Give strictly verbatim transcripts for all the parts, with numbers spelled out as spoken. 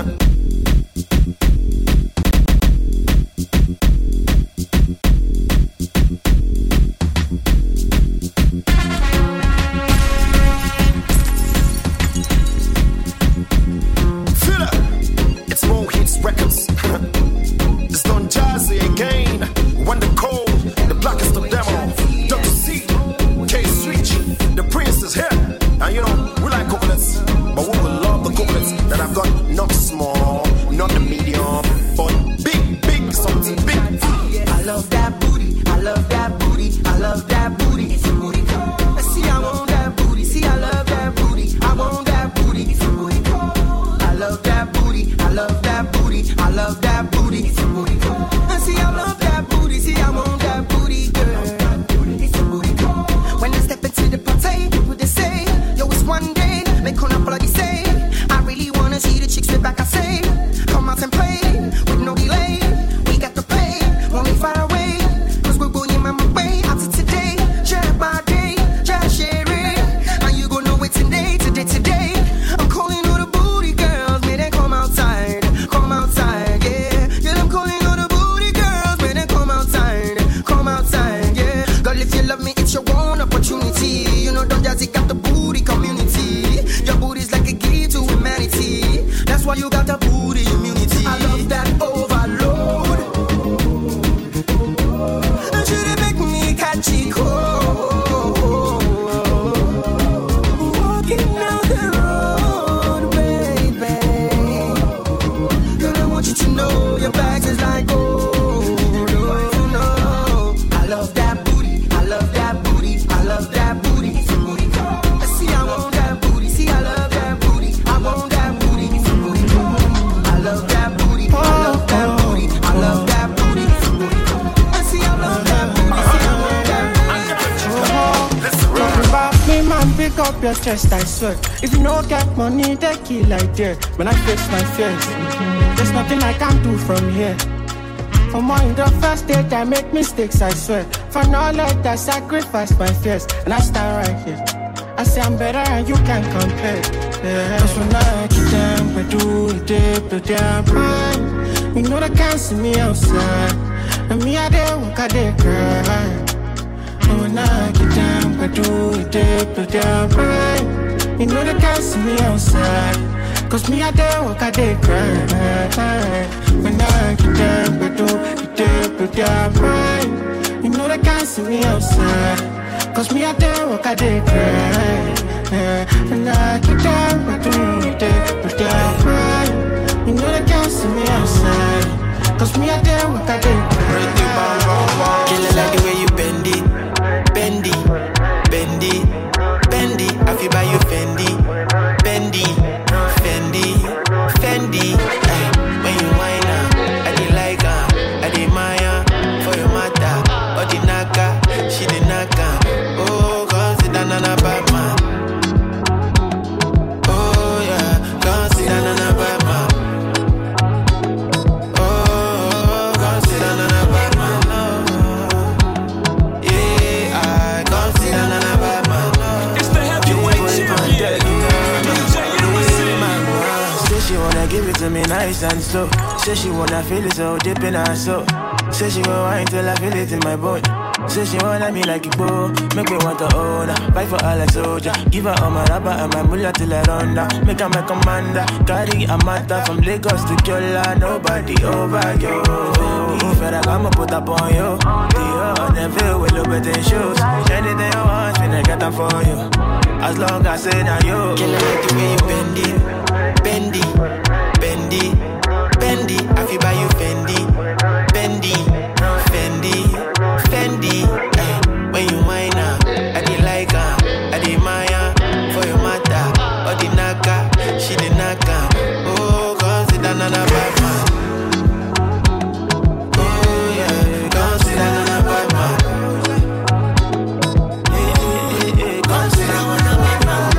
Chest, I swear. If you don't get money, they kill like there. When I face my fears, there's nothing I can do from here. For more in the first date, I make mistakes, I swear. For knowledge, I sacrifice my fears. And I stand right here. I say I'm better and you can't compare. Yeah. Cause when I get down, I do it, dip it down, right. You know they can't see me outside. And me, I did walk, I did cry. When I get down, I do it, dip it down, right. You know they can't see me outside. Cause me, I did walk, I did cry. When I get down, I do it, dip it down, right. You know they can't see me outside. Cause me, I did walk, I did cry. When I get down, I do it, dip it down, right. You know they can't see me outside. Cause me, I did walk, I did cry. Kill it like the way you bend it. Bendy, bendy, bendy. I feel by you Fendi, bendy, Fendi, Fendi. Ay, when you whine up, I dey like her, I dey Maya. For your mata, or the naka, she the naka. Oh, come sit down on a bad man. Oh yeah, come sit down on a bad man. Oh, come sit down on a bad man. Give it to me nice and slow. Say she wanna feel it so deep in her soul. Say she gon' wine till I feel it in my bone. Say she wanna me like a bow. Make me want to own her. Fight for all a soldier. Give her all my rubber and my mullah till I run down. Make her my commander. Carry a matter from Lagos to Kyola. Nobody over you. I'ma put up on you. The earth and feel with little bit in shoes. Anything you want, me I get them for you. As long as I say now you. Kill it like the way you bend it. Bendy, bendy, bendy. I feel by you Fendi, bendy, Fendi, Fendi. Ay, when you whine up, I dey like her, I dey Maya. For your mata, or the naka, she the naka. Oh, come sit down on a bad man. Oh yeah, come sit down on a bad man. Hey, hey, hey, come sit down on a bad man.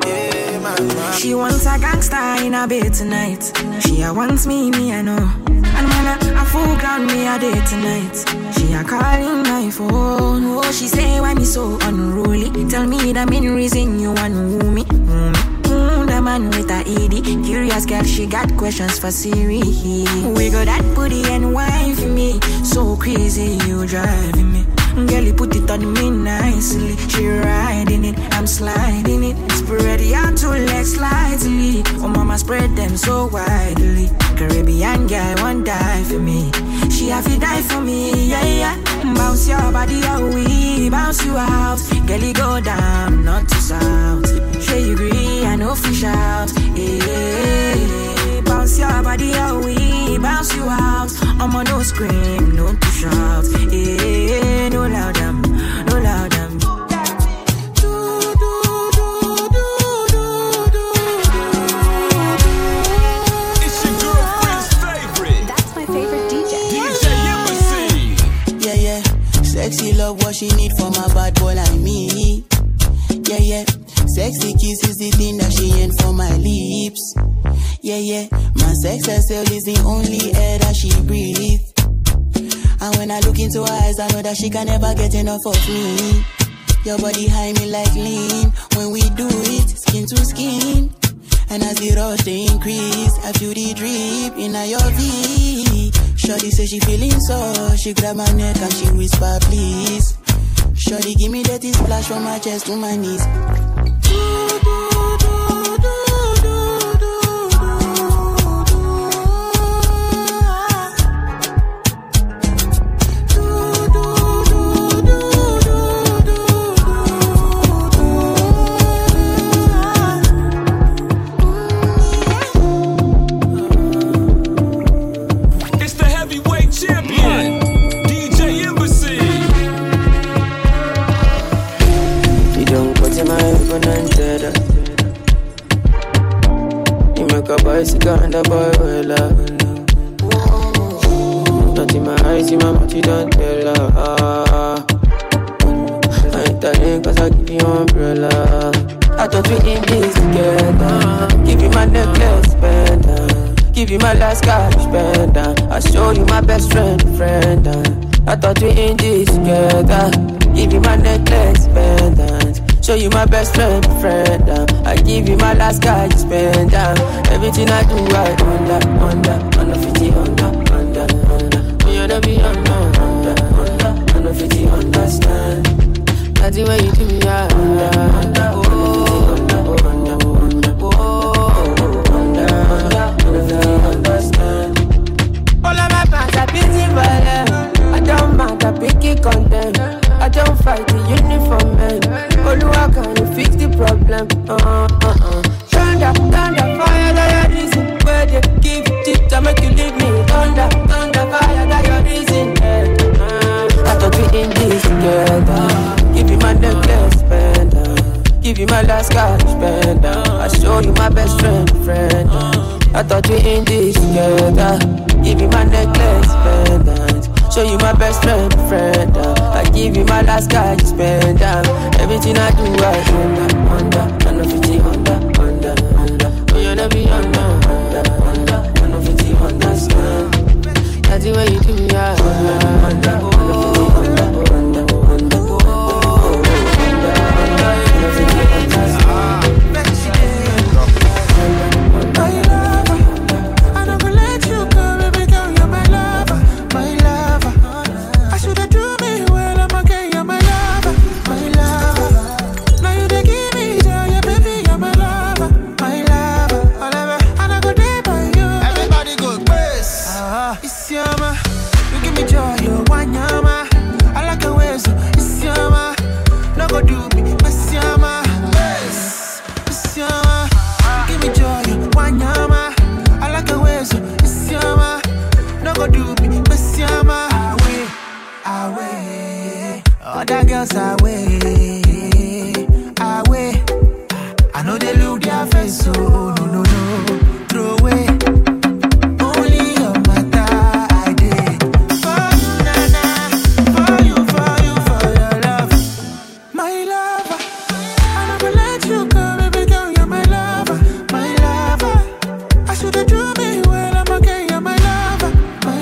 She wants a gangster in a bed tonight. She a wants me, me I know. And when I, I full ground me a day tonight. She a calling my phone. Oh, she say why me so unruly. Tell me the main reason you want me. Mm, mm, the man with a E D. Curious girl, she got questions for Siri. We got that booty and wine for me. So crazy, you driving me. Girl, you put it on me nicely. She riding it, I'm sliding it. Spread out two legs slightly. Oh, mama spread them so widely. Caribbean girl won't die for me. She have to die for me, yeah, yeah. Bounce your body out, we bounce you out. Girl, you go down, not to south. Sure you agree, I know fish out. Yeah, bounce your body out, we bounce you out. I'm on no scream, no to shout. Yeah, no loud them, no loud them. It's your girlfriend's favorite. That's my favorite D J. D J Embassy. Yeah, yeah. Sexy love, what she need from a bad boy like me. Yeah, yeah. Sexy kiss is the thing that she ain't for my lips. Yeah, yeah. My sex herself is the only air that she breathes. And when I look into her eyes, I know that she can never get enough of me. Your body high me like lean. When we do it, skin to skin. And as the rush they increase, I feel the drip in your V. Shorty say she feeling so. She grab my neck and she whisper please. Shorty give me that splash from my chest to my knees. And the boy will love. Not in my eyes, in my mouth, you don't tell her. Ah. I ain't telling cause I give you umbrella. I thought we in this together. Give you my necklace, pendant. Give you my last cash, pendant. I show you my best friend, friend. I thought we in this together. Give you my necklace, pendant. Show you my best friend, friend. Uh. I give you my last card, you spend down. Uh. Everything I do, I under, under, under fifty, under, under, under. Oh, you don't be under, under, under, under fifty, understand. That's the way you do me, I under, under, oh, under, oh, under, under, oh, under, under, under fifty, understand. All of my fans are busy for them. I don't mind, I pick it content. I don't fight the uniform man. Oluwa, can you fix the problem? Uh, uh, uh. Thunder, thunder, fire, that your reason. Where they give it to make you leave me. Thunder, thunder, fire, that your reason. Uh, I thought we in this together. Give you my necklace, spender. Give you my last cash, spender. I show you my best friend, friend. I thought we in this together. Give you my necklace, spender. Show you my best friend, friend. Uh. I give you my last card, you spend down. Uh. Everything I do, I under, under, under fifty, under, under, under. Oh, you never be under, under, under, under fifty, understand. That's the way you do me, I under, under, under fifty, under, under, under, oh, under, under, under fifty, understand. My lover, I never let you go, baby girl, you're my lover, my lover. I should have do me well, I'm okay, you're my lover, my lover. Now you they give me joy, yeah, baby, you're my lover, my lover, my lover. And I go there by you. Everybody go grace. Ah, it's your ma. You give me joy, you want your ma. I like the way so it's your ma. No go do me, it's your ma. Yes, it's your ma. You give me joy, you want your ma. I like the way so it's your ma. No go do me, it's your ma. Away, away. Other girls away, away. I know they look their face, so no, no, no. Throw away. Only your matter I did. For you, nana. For you, for you, for your love. My lover. I never let you go, baby girl, you're my lover. My lover. I should have drew me well, I'm okay, you're my lover. My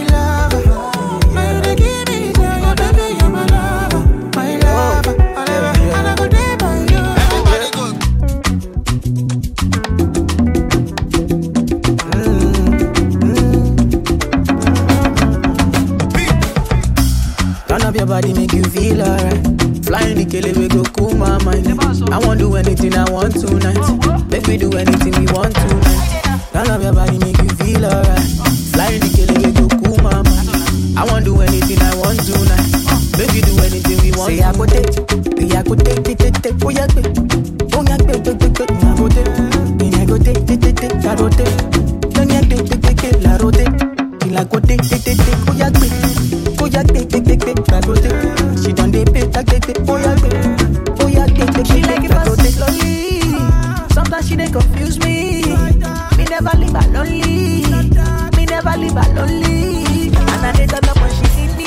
kele we go cool my mind. I won't do anything I want tonight. Make we do anything we want tonight. I love your body, make you feel alright. Flying the kele we go cool my mind. I won't do anything I want tonight. Make we do anything we want. Say I go take, I go take, take, take, take, oh yeah, take, oh yeah, take, take, take, take, I go take, I go take, take, take, take, I go take, don't yeah, take, take, take, take, I go take, till I go take, take, take, take, oh yeah, take, oh yeah, take, take, take, take, I go take. She done dey pay, take, take, take, oh yeah, take, oh yeah, take, take, take, take, I go take. Slowly, sometimes she dey confuse me. Me never leave her lonely. Me never leave her lonely. And I dey turn up when she need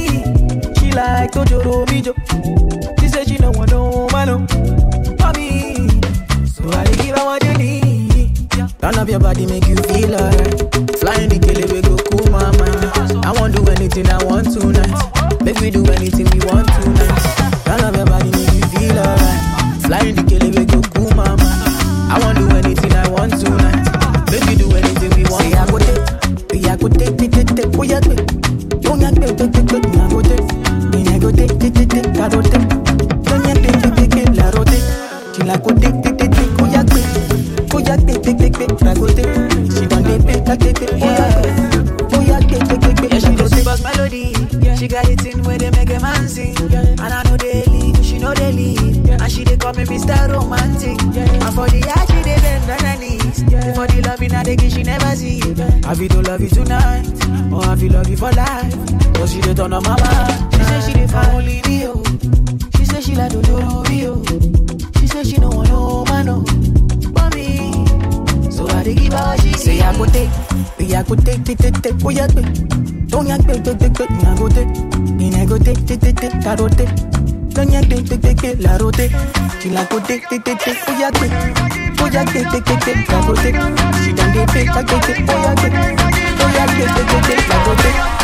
me. She like Tojoro Mijo. She say she no want no man no for me. So I dey give her what you need. Turn up your body, make you feel alright. Flying the kele we go cool my mind. I won't do anything I want tonight. Make we do anything we want tonight. Turn up your body, make you feel alright. Flying the kele we go cool my mind. I won't do anything I want tonight. Make we do anything we want. Say I go take, I go take, take, take, take, oh yeah, take, don't yeah, take, take, take, take, I go take, I go take, take, take, take, I go take, don't yeah, take, take, take, take, I go take, till I go take, take, take, take, oh yeah, take, oh yeah, take, take, take, take, I go take. She done dey pay, take, take, take, oh yeah, oh yeah, take, take, take, take, I go take. Boss melody, she got it in where they make a man sing, and I know they leave, she know they leave, and she dey call me Mister Romantic, and for the art she dey bend on her knees, for the loving I dey give she never see. I feel to love you tonight, or I feel love you for life, but she dey turn on my mind. She say she dey for only Rio, she say she like Dodoro Rio, she say she no want no man no, but me, so I dey give her what she need. Say I go take, I go take, take, take, take, oh yeah, take. Don't yank, take, take, take, take, I go take, I go take, take, take, take, I go take, don't yank, take, take, take, take, I go take, till I go take, take, take, take, oh yeah, take, oh yeah, take, take, take, take, I go take, she done dey pay, take, take, take, oh yeah, take, oh yeah, take, take, take, take, I go take.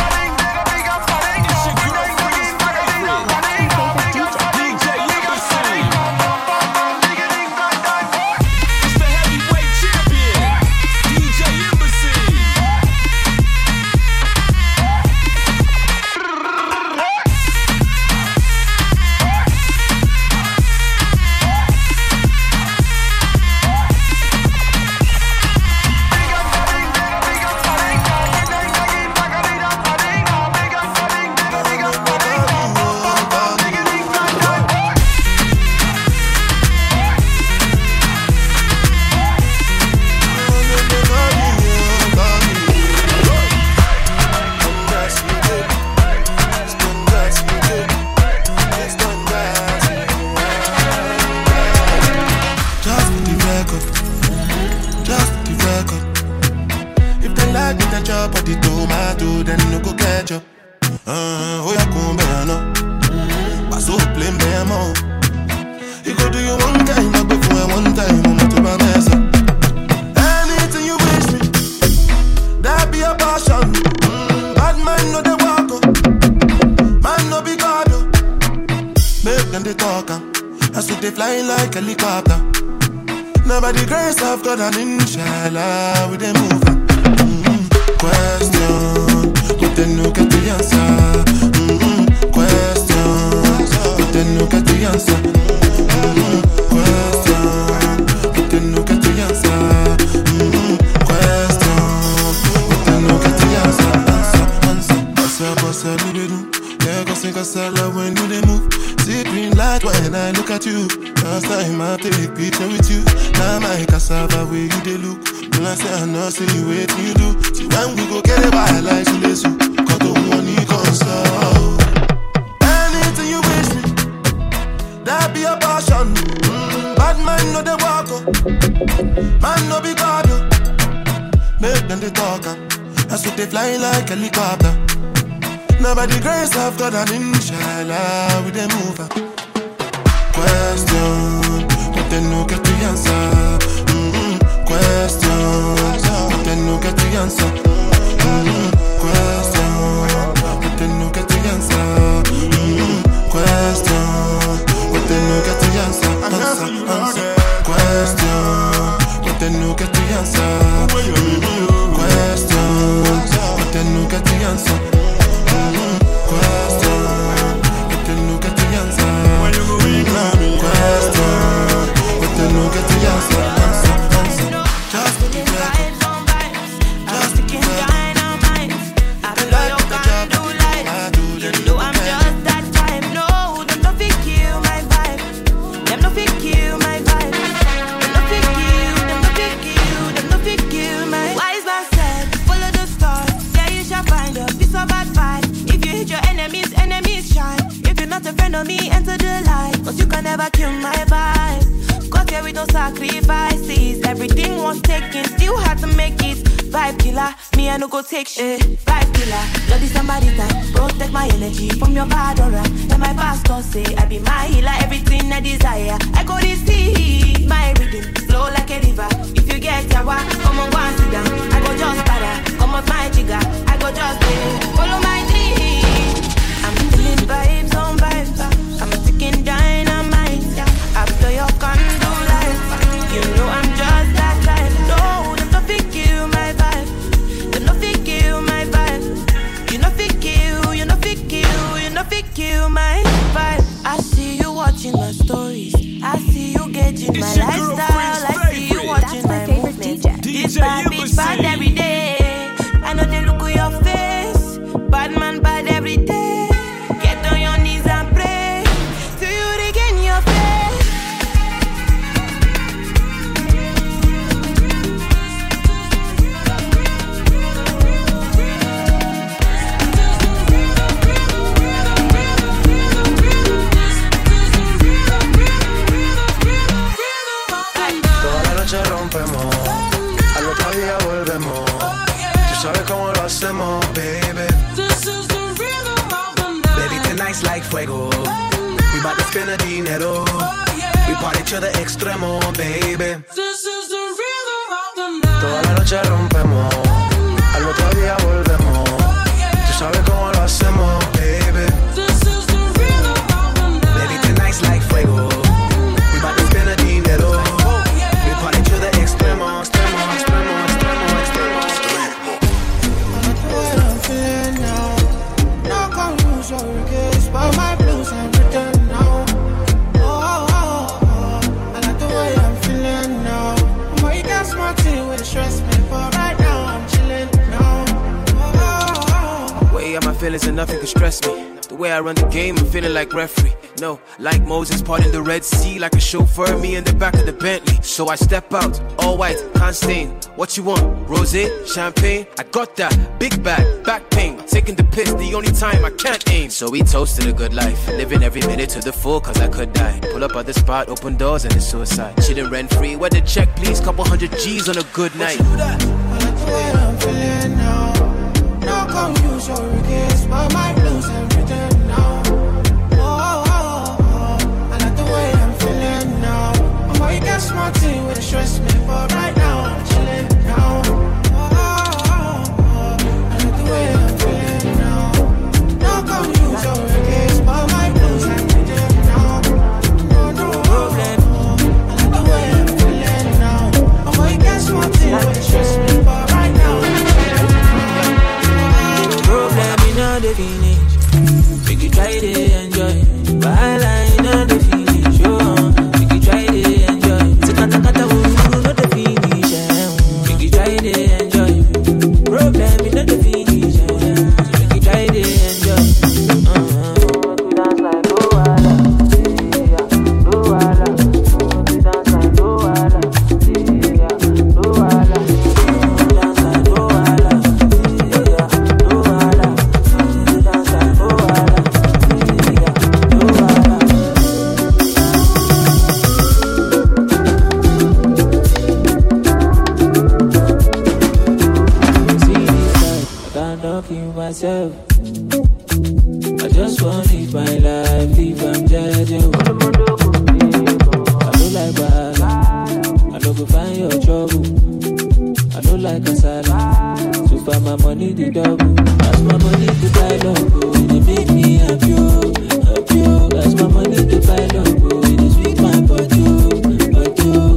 Question, but then no get the answer. can never kill my vibe. Got here with no sacrifices. Everything was taken, still had to make it. Vibe killer, me I no go take shit. Vibe killer, bloody somebody time. Protect my energy from your bad aura. And my pastor say I be my healer, everything I desire. I go this see my rhythm, flow like a river. If you get yawa, come on, go and sit down. I go just para, come on my jigger. I go just pay, follow my dream. I'm feeling vibes on vibes. I'm a ticking dynamite. After your condo life, you know I'm just that type. No, them not fit kill my vibe. Them not fit kill my vibe. You not fit kill, you not fit kill, you not fit kill my vibe. I see you watching my stories. I see you gauging my lifestyle. I see you watching my movements. This bad bitch bad every day. I know they look at your face. Bad man bad every day. Get on your knees and pray till you regain your faith. Toda la noche rompemos, al otro día volvemos. Tú sabes cómo lo hacemos, baby. Baby, tonight's like fuego. We bout to spend the dinero. We party to the extremo, baby. Toda la noche rompemos, al otro día volvemos. Tú sabes cómo lo hacemos, baby. Baby, tonight's like fuego. We bout to spend the dinero. We party to the extremo, extremo, extremo, extremo, extremo, extremo. What I'm feeling now. No confusion, regrets, but my blues and written now. Oh, oh, oh, oh. I like the way I'm feeling now. Boy, you got smart thing with the stress me, but right now I'm chilling now. Oh, oh, oh. Way out my feelings and nothing can stress me. The way I run the game, I'm feeling like referee. No, like Moses parting the Red Sea, like a chauffeur, me in the back of the Bentley. So I step out, all white, can't stain. What you want? Rosé, champagne? I got that. Big bag, back pain. Taking the piss, the only time I can't aim. So we toasted a good life, living every minute to the full, cause I could die. Pull up at the spot, open doors, and it's suicide. Chillin' rent free, where the check, please? Couple hundred G's on a good night. I like the way I'm feeling now. No confusion, regrets, but my blues and written now. Oh, oh, oh. I like the way I'm feeling now. Boy, you got smart thing with the stress me, but right now I'm chilling now. Oh, oh, oh. I like the way I'm feeling now. No confusion, regrets, but my blues and written now. No, no, oh, oh. I like the way I'm feeling now. Boy, you got smart thing with the stress me, but right now I'm chilling now. Problem in all the finish. Make you try to enjoy. While I know the finish. Oh, make you try to enjoy. So kata kata uru no the finish. eh. Make you try to enjoy. Problem in all the finish. eh. So make you try to enjoy. Uh-huh. Make we dance like Luala. Yeah, Luala. Make we dance like Luala. Yeah, Luala. Make we dance like Luala. Yeah, Luala. Make we dance like Luala. Yeah, Luala. See this life, I can't kill myself. I just want to live my life, live I'm judging. I don't like bad, I don't go find your trouble. I don't like a salad, so far my money the double. As my money to buy love, it make me happy, oh, happy. oh. As my money to buy love, it is sweet my body, oh, body. oh.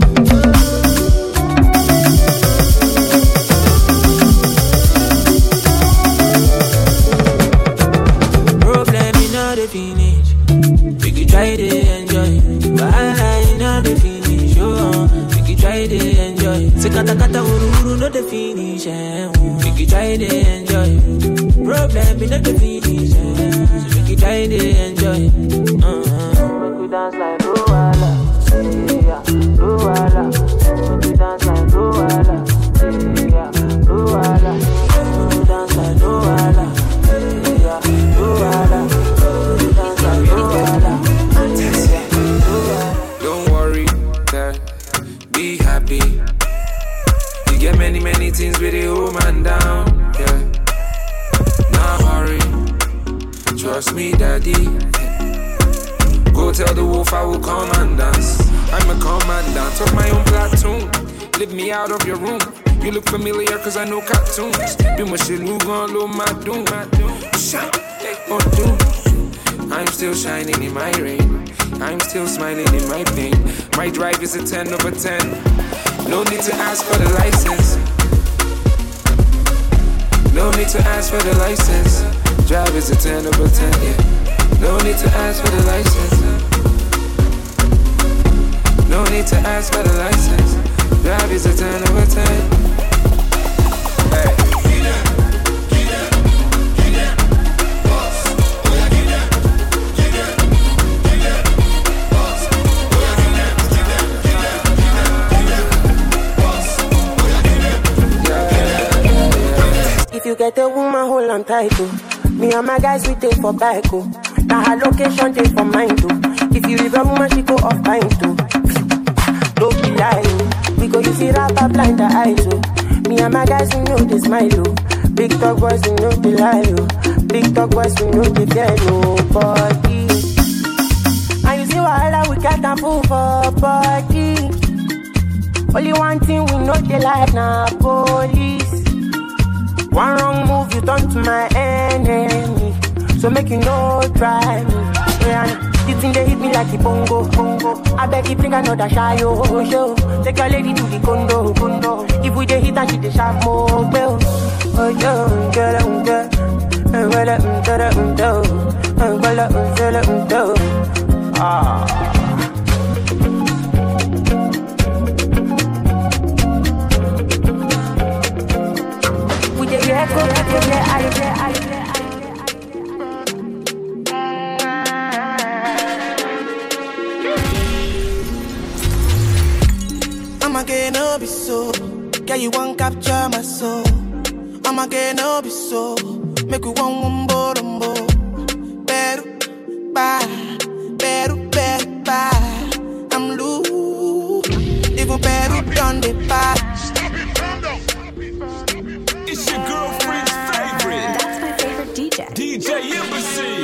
Problem in all the finish. Make you try to enjoy. While I know the finish. Oh, make you try to enjoy. Say kata kata uru uru no the finish. eh. Make you try to enjoy. Problem in all the finish. eh. So make you try to enjoy. Uh-huh. Make we dance like Luala. Yeah, Luala. Make we dance like Luala. Yeah, Luala. Make we dance like Luala. Yeah, Luala. Make we dance like Luala. me daddy. Go tell the wolf I will come and dance. I'm a commandant of my own platoon. Leave me out of your room. You look familiar cause I know cartoons. Be my shit, look on low my doom. Shine, on doom. I'm still shining in my rain. I'm still smiling in my pain. My drive is a ten over ten. No need to ask for the license. No need to ask for the license. Drive is a ten over ten, yeah. No need to ask for the license. No need to ask for the license. Drive is a ten over ten. Hey. If you get a woman, hold on tight, oh. Me and my guys, we take for bike, oh. Now her location, take for mine, too. If you leave a woman, she go off mine, too. Don't be lying, oh. We go use it up, blind the eyes, oh. Me and my guys, we know they smile, oh. Big talk boys, we know they lie, oh. Big talk boys, we know they fear nobody. And you see what we got and fool for body. Only one thing we know they like now, police. One wrong move, you turn to my enemy. So make you no try me. Yeah, the thing they hit me like a bongo, bongo. I beg you bring another shy, oh, show. Take your lady to the condo, condo. If we dey hit and she dey sharp more, well. Oh, yo, get it, get it. Well, um, get it, um, do. Well, um, get it, um, do. Ah. Yeah, go, yeah, yeah, I, yeah, I, yeah, I, I'm again, no be so. Yeah, you won't capture my soul. I'm again, no be so. Make you one one bo bo. Better, bye. Better, better, bye. I'm loose. Even better done the bye. It's your girlfriend's favorite. That's my favorite D J. D J Embassy.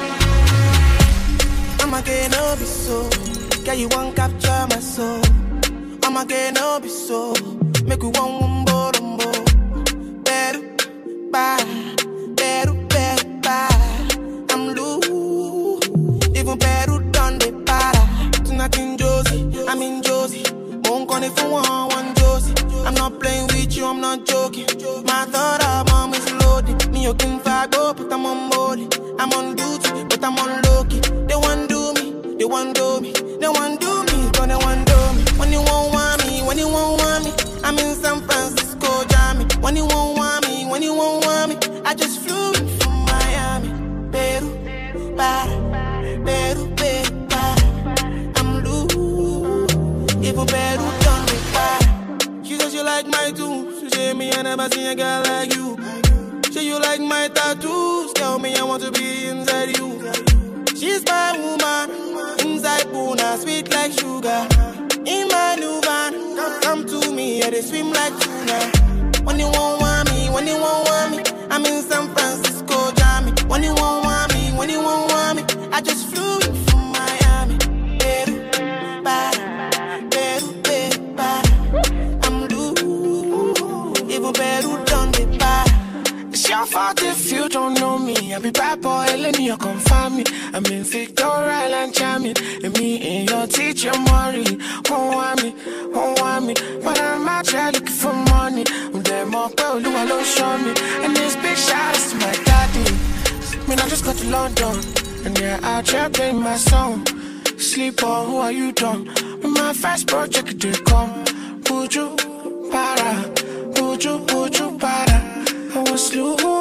I'm again, no be so. Yeah, you won't capture my soul. I'm again, no be so. Make you one one bo bo. Better, bye. Better, better, bye. I'm loose. Even better done the para. Tonight in Josie, I'm in Josie. Won't call it for one, one Josie. I'm not playing with you, I'm not joking. My thought of mom is loaded. Me, you can fuck up, but I'm on molly. I'm on duty, but I'm on low-key. They want do me, they want do me. They want do me, but they want do me. When you won't want me, when you won't want me, I'm in San Francisco, Jammy. When you won't want me, when you won't want me, I just flew in from Miami. Peru, para, Peru, Peru, para. I'm loose, even Peru done me para. She says you like my tunes. She say me I never seen a girl like you. Say you like my tattoos. Tell me I want to be inside you. She's my woman. Inside Puna, sweet like sugar. In my new van, come, come to me, yeah, they swim like tuna. When you won't want me, when you won't want me, I'm in San Francisco, Jammy. When you won't want me, when you won't want me, I just flew in from Miami. Peru, para, Peru, Peru, para. I'm loose, even Peru done the para. It's your fault if you don't know me. I be bad boy, let me confirm me. I'm in Victoria Island charming. And me and your teacher Maury. Won't want me, won't want me. But I'm out here looking for money. I'm there more girl, who I don't show me. And this big shout out to my daddy. I mean I just got to London. And yeah, out here playing my song. Sleep on, who are you done? When my first project it did come. Would you para? Would you, would you para? I was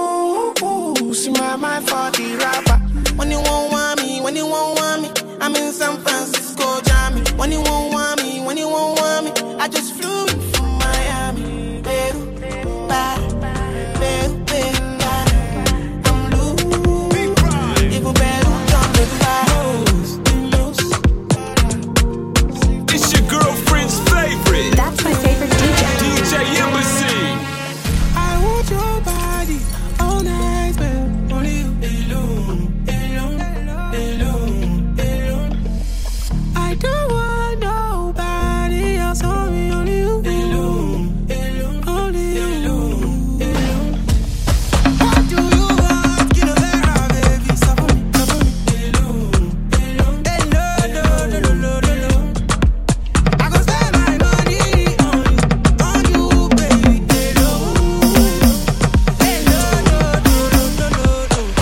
loose in my mind for the rapper. When you won't want me, when you won't want me, I'm in San Francisco, Jammy. When you won't want me, when you won't want me, I just flew in from Miami. Peru, para, Peru, Peru, para. I'm loose, even Peru done the para. It's your girlfriend's favorite. That's my favorite D J. D J Embassy. I want your body all night, babe. Only you alone, alone. I don't want nobody else, only, only you. Alone, alone, only you. Alone, alone. What do you want? Get a better, baby. Stop on me, stop on me. Alone, alone, alone, alone, alone, alone. I go spend my money on you, on you, baby. Alone, alone, alone, alone, alone, alone.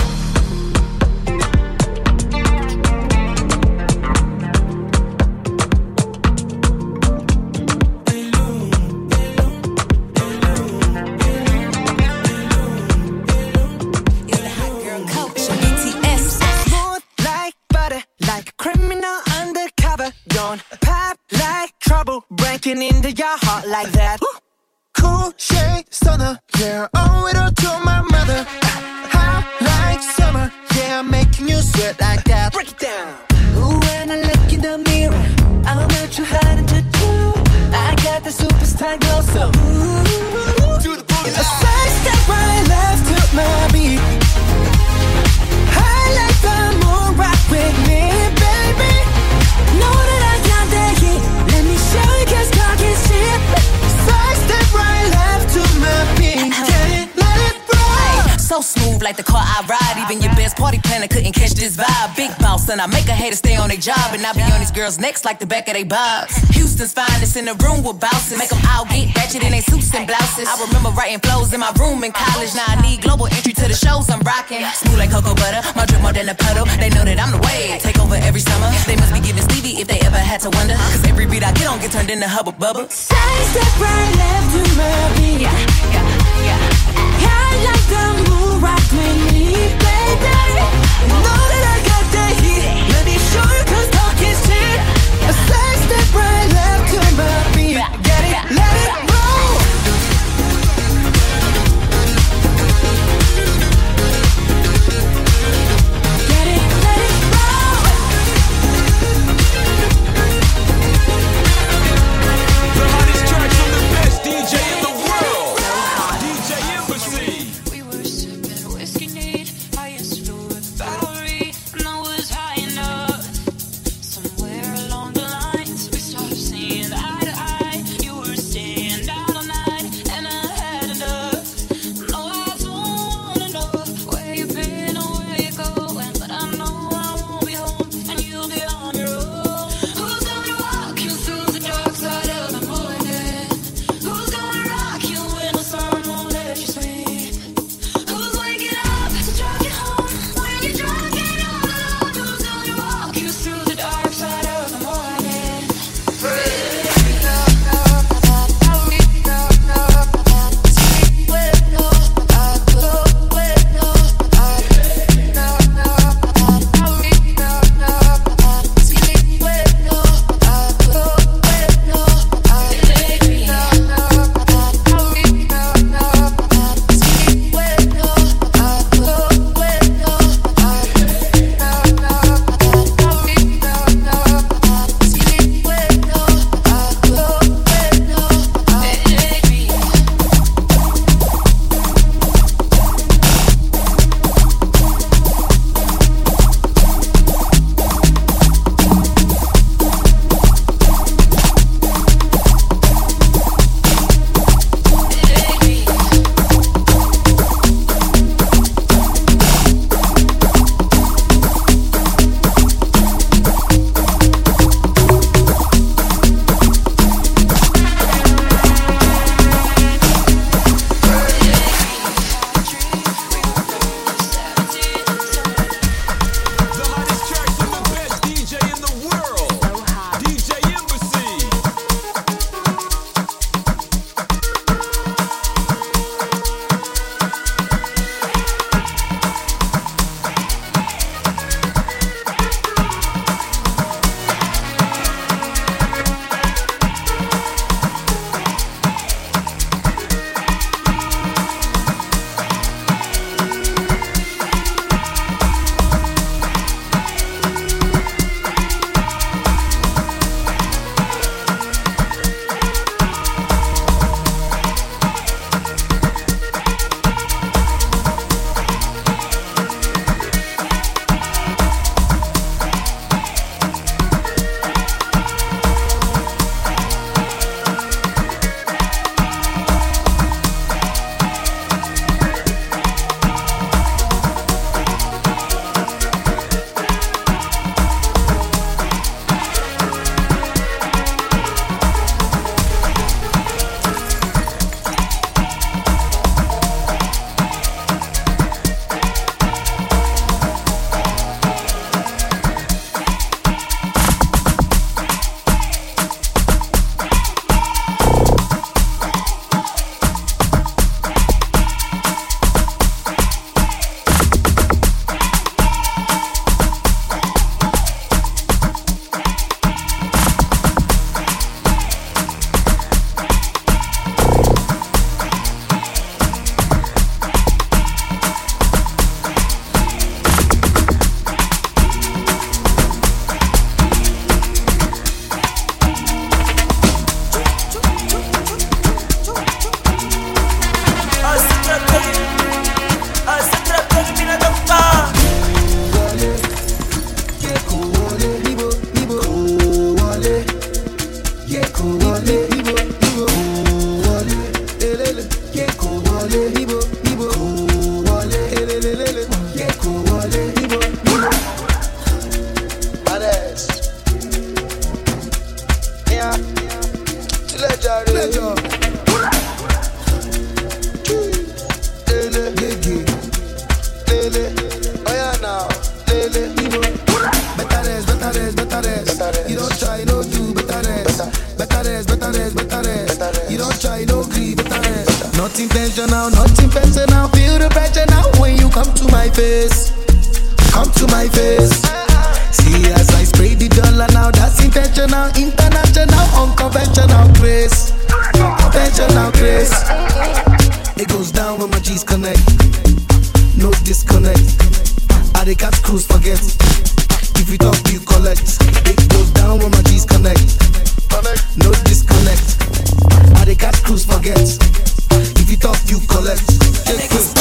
Smooth like butter, like a criminal undercover. Don't pop like trouble, breaking into your heart like that. Cool shade stunner, yeah, owe it all to my mother. Hot like summer, yeah, I'm making you sweat like that. Break it down. Ooh, when I look in the mirror, I'm not too hard to do. I got the superstar glow, so ooh, do the booty. A side step right left to my beat. I like the moon rock with me, baby. Know that I got that heat. Let me show you, cause cock is cheap. Side step right left to my beat. Get it, let it roll. So smooth like the car I ride. Even your best party planner couldn't catch this vibe. Big boss and I make a hater stay on their job. And I be on these girls' necks like the back of they bobs. Houston's finest in the room with bouncers. Make them all get ratchet in they suits and blouses. I remember writing flows in my room in college. Now I need global entry to the shows I'm rocking. Smooth like cocoa butter, my drip more than a puddle. They know that I'm the wave, take over every summer. They must be giving Stevie if they ever had to wonder. Cause every beat I get on get turned into hubba bubba. Side step right left to my beat. Yeah, yeah, yeah. I like the moon rock with me, baby. Know that I got that heat. Let me show you, cause talk is cheap. A side step right left to my beat. Get it, let it roll. Get it, let it roll. The hottest tracks from the best D J in the world. D J Embassy. We were sipping whiskey neat, highest flew with Valerie, and I was high enough. Somewhere along yeah. Pleasure, pleasure. Lele, lele, oh yeah now, lele. Better rest, better rest, better rest. You don't try, no do, better rest. Better rest, better rest, better rest. You don't try, no grieve, better rest. Not intentional, not intentional. Feel the pressure now when you come to my face. Come to my face. See as I spray the dollar now, that's intentional, international, unconventional grace. Conventional grace. It goes down when my G's connect. No disconnect. I the catch cruise forget. If you talk, you collect. It goes down when my G's connect. No disconnect. I the catch cruise forget. If you talk, you collect. Take quick.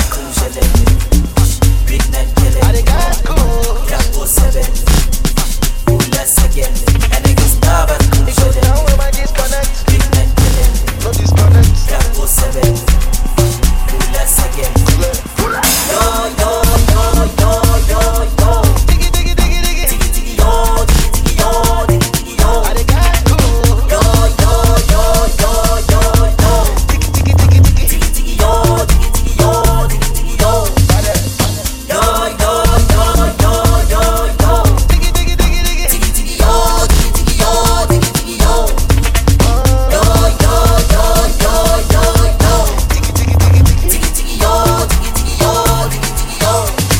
I the catch cruise. Rambo seven. Less again. And it goes down when my G's connect. No disconnect. Rambo seven. Less again. Yo, yo, yo, yo, yo, yo. Diggy, diggy, diggy, diggy. Diggy, diggy, yo, diggy, diggy, yo, diggy, diggy, yo. I the catch cruise. Yo, yo, yo, yo, yo, yo. Diggy, diggy, diggy, diggy. Diggy, diggy, yo, diggy, diggy, yo, diggy, diggy, yo. Yo, yo, yo, yo, yo, yo. Diggy, diggy, diggy, diggy. Diggy, diggy, yo, diggy, diggy, yo, diggy, diggy, yo. Yo, yo, yo, yo, yo, yo. Diggy, diggy, diggy, diggy. Diggy, diggy, yo, diggy, diggy, yo, diggy, diggy, yo.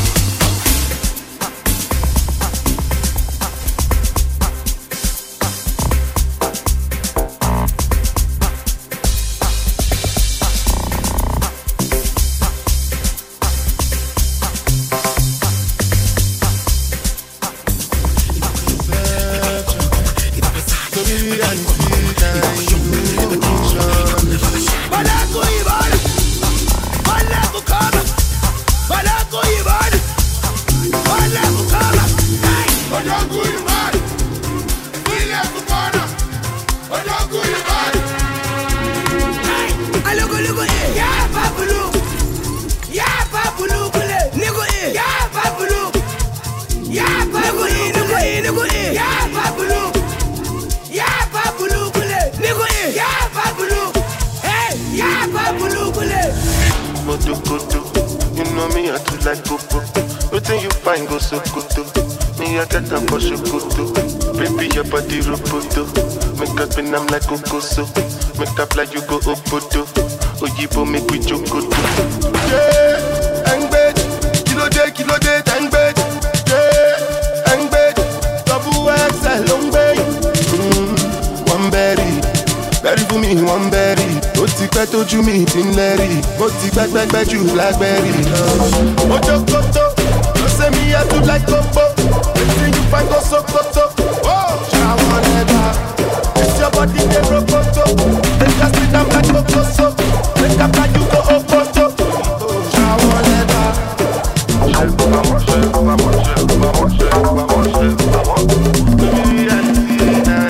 You know me, I do like go go. Nothing you find go so good too. Me, I get up for so good too. Baby, your body roboto. Make up and I'm like Coco so. Make up like you go Opoto. Oyibo make we joke too. Yeah, and bed. Kilo day, kilo day, and bed. Yeah, and bed. Double X L long bed. Mm, one berry. Berry for me, one berry. Ó ti pẹ́ tójú mi ti ń lẹ́rìí. Mo ti gbẹ́gbẹ́gbẹ́ ju blackberry lọ. Ojo koto, you say me I do like Coco. Wetin you find go Sokoto? Oh, ṣàwọn lẹ́bà. It's your body dey rokoto. Make us sit down like Coco so. Make up like you go Opoto. Ṣàwọn lẹ́bà. Ṣẹ́gun àmọ́ ṣẹ́gun àmọ́ ṣẹ́gun àmọ́ ṣẹ́gun àmọ́ ṣẹ́gun àmọ́. Lórí àti náà.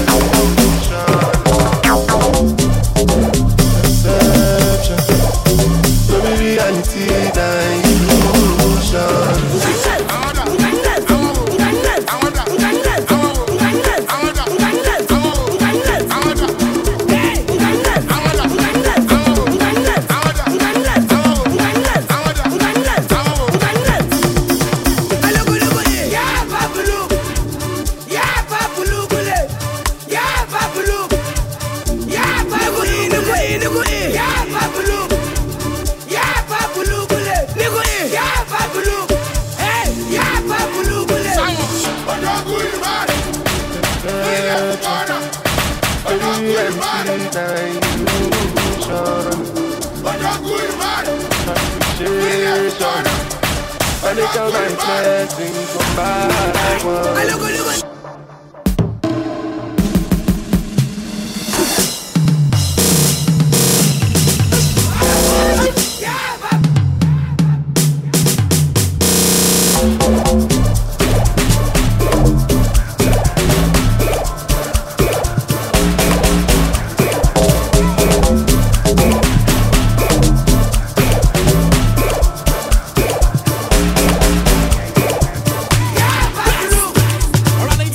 Reality that illusion. I look out like blessings from by one. I look, look, look. Alright,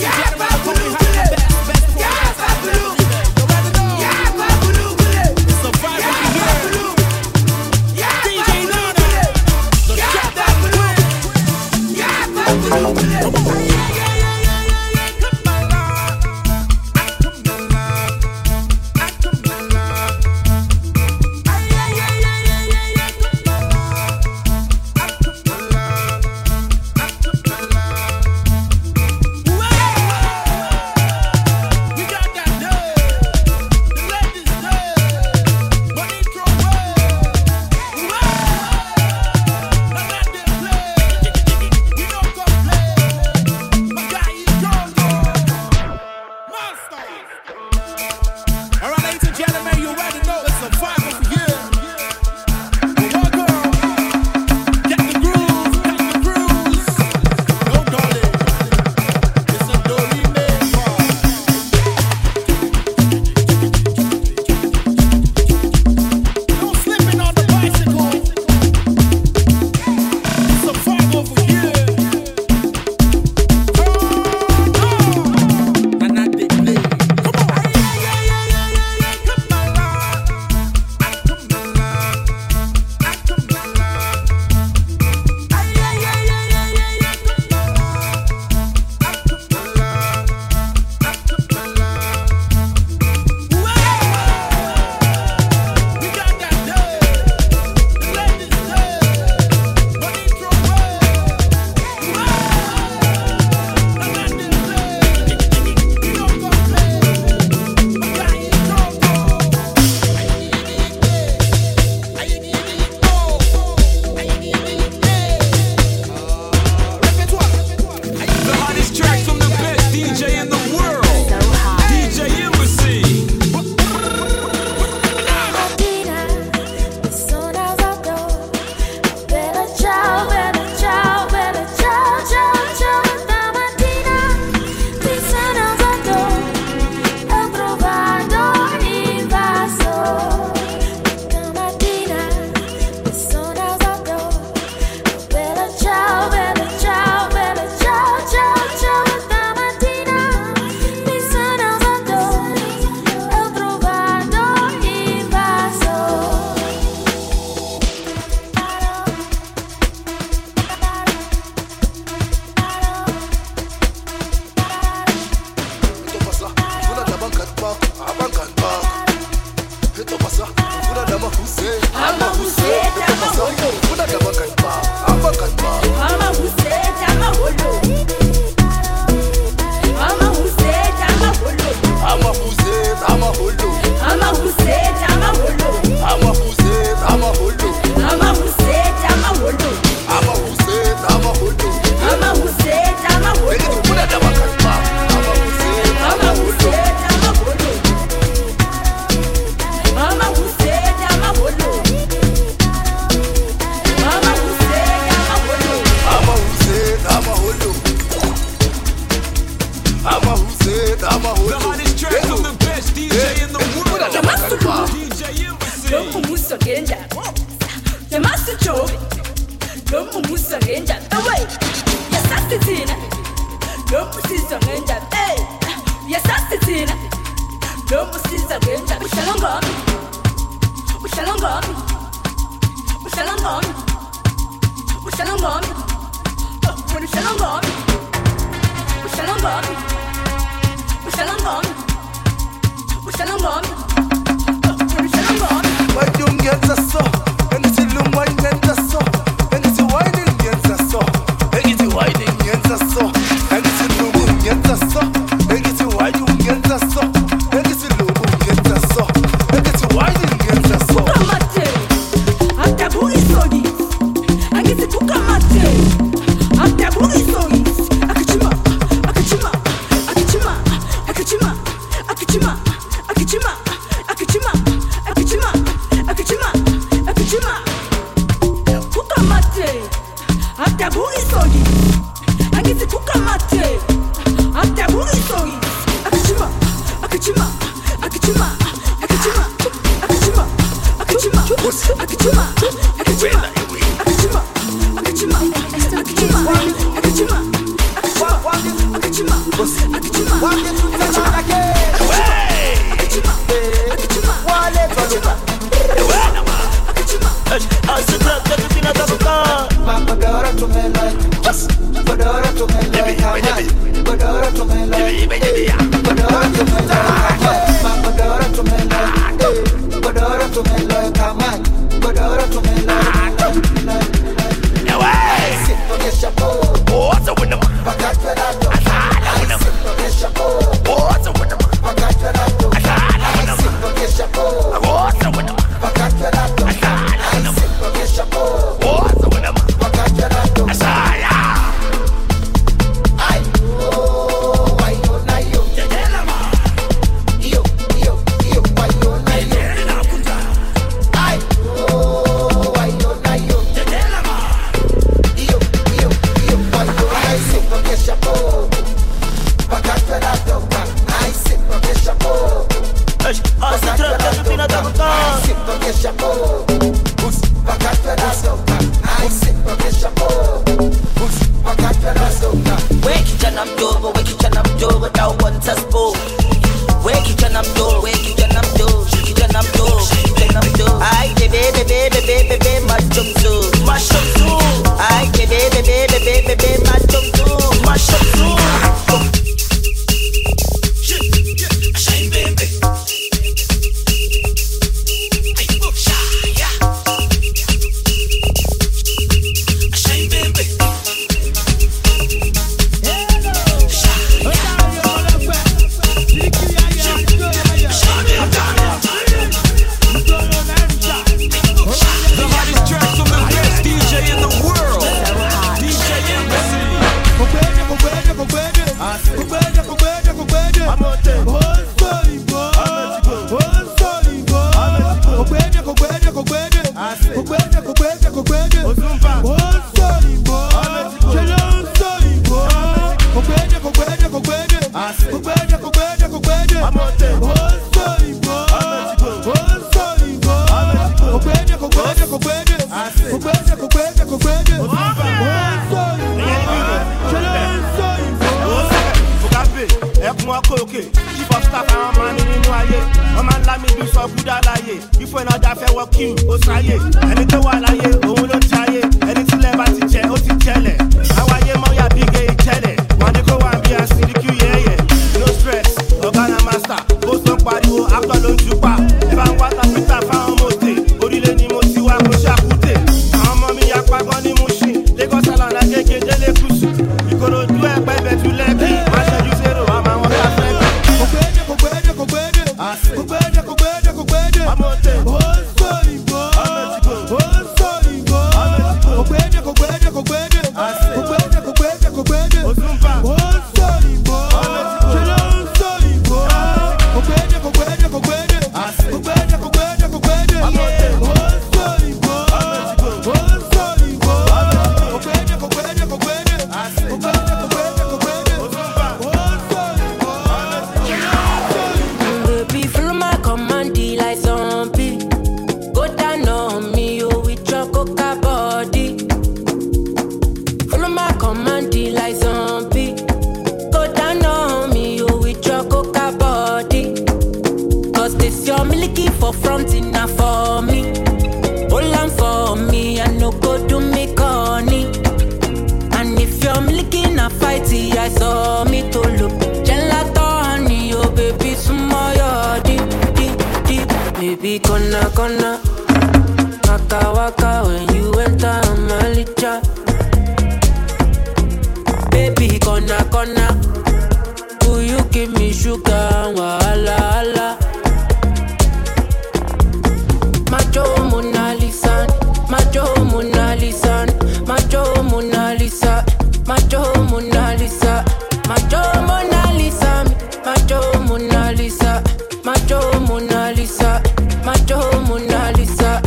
The hottest track from the best D J in the world. D J Embassy. 너무 무서겐자. 자마스 조비. 너무 무서겐자. Away. Ya sastitina. 너무 시성겐자. Hey. Ya sastitina. 너무 시성겐자. 우샬롱건. 우샬롱건. 우샬롱건. 우샬롱건. 우리 우샬롱건. 우샬롱건. 우샬롱건. 우샬롱건. 우리 우샬롱건. Why you get us so? And it's a loom, why get us so? And it's a whining get us so. And it's a whining get us so. And it's a loom, get us so. And it's a why you get us so. And it's a loom, get us so. And it's a whining get us so. Kukamate, akaburi sogi. Agisi kukamate, akaburi sogi. Akichima, akichima, akichima, akichima, akichima, akichima, akichima, akichima, akichima, akichima. Kukamate, akaburi sogi. Agisi kukamate, akaburi sogi. Akichima, akichima, akichima, akichima, akichima, akichima, akichima, akichima, akichima, akichima, akichima, akichima, Go I saw me to look. Gelato honey, oh baby, smile, deep, deep, deep. Baby, gonna, gonna. Waka, waka, when you enter my licha. Baby, gonna, gonna. Will you give me sugar, wala, wala. Macho Mona Lisa, Macho Mona Lisa, Macho Mona Lisa, Macho Mona Lisa, Macho Mona Lisa, Macho Mona Lisa, Macho Mona Lisa, Macho Mona Lisa.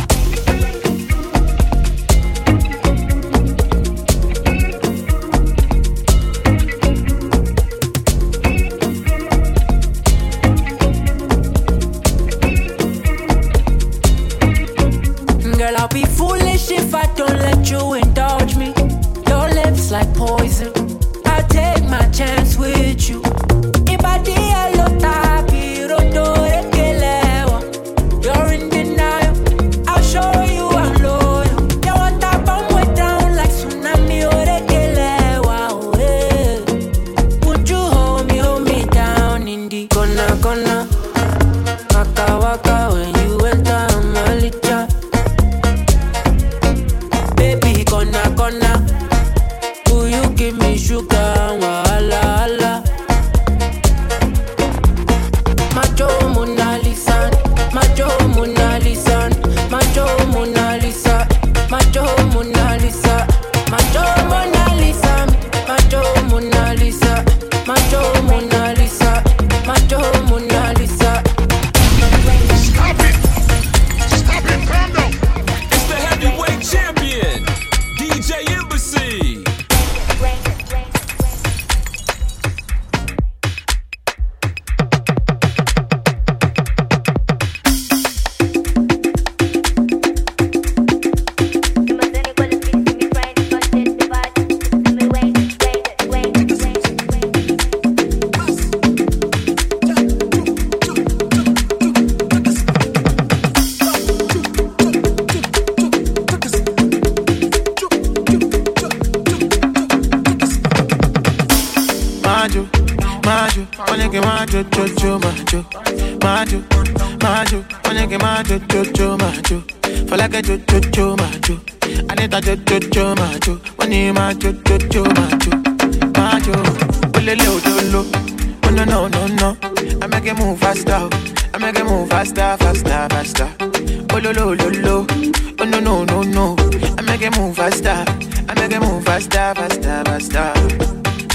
Girl, I'll be foolish if I don't let you indulge me. Your lips like poison. I'll take my chance with you. Ibadi alota biro dore kelewa. You're in denial. I'll show you I'm loyal. You want to bomb way down like tsunami ore kelewa. Oh, hey. Would you hold me, hold me down in the gonna, gonna. Waka, waka when you enter my licha. Baby, gonna, gonna. Will you give me sugar, wala, wala. Macho Mona Lisa, Macho Mona Lisa, Macho Mona Lisa, Macho Mona Lisa, Macho Mona Lisa, Macho Mona Lisa, Macho Mona Lisa, Macho Mona Lisa. Stop it! Stop it, calm down! It's the heavyweight champion, D J Embassy. Majo, Majo, onege Majo, Jojo, Majo, Majo, Majo, onege Majo, Jojo, Majo, for like a Jojo, Majo, Anita Jojo, Majo, when you Majo, Jojo, Majo, Majo, Olele Odolo, oh no no no no, I make it move faster, I make it move faster, faster, faster, Ololo Lolo, oh no no no no, I make it move faster, I make it move faster, faster, faster.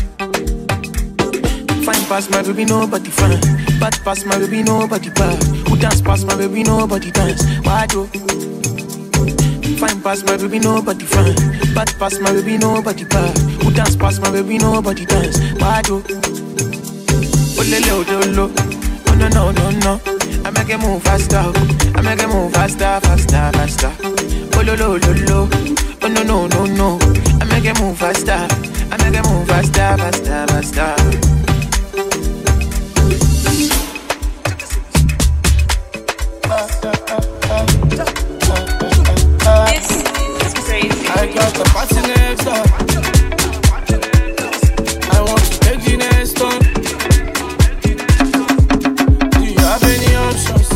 Fine past my baby, nobody fine. Bad past my baby, nobody bad. Who dance past my baby, nobody dance. Why do? Fine past my baby, nobody fine. Bad past my baby, nobody bad. Who dance past my baby, nobody dance. Why do? Oh lele oh lolo, oh no no no no. I make it move faster, I make it move faster, faster, faster. Oh lolo lolo, oh no no no no. I make it move faster, I make it move faster, faster, faster. I got the party next door. I want to take the next one. Do you have any options?